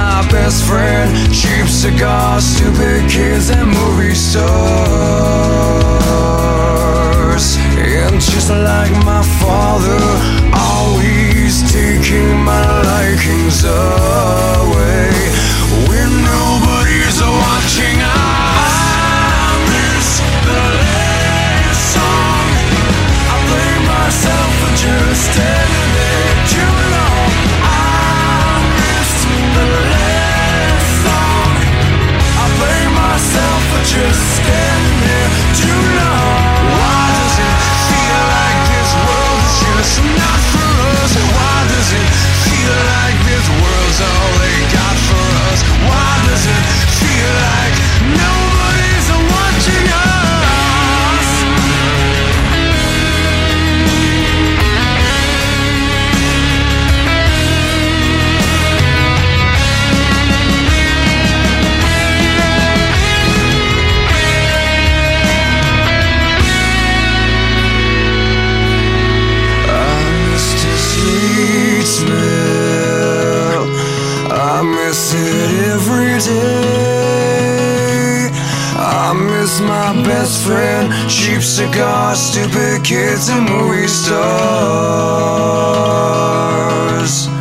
my best friend. Cheap cigars, stupid kids, and movie stars. And just like my father, always taking my likings away. When nobody's watching, I miss the last song. I blame myself for just standing there too long. I missed the last song. I blame myself for just standing there too long. Why does it feel like this world is just not for us? Why does it feel like this world's all they got for us? Why does it feel like nobody's watching us? I miss it every day. I miss my best friend, cheap cigars, stupid kids, and movie stars.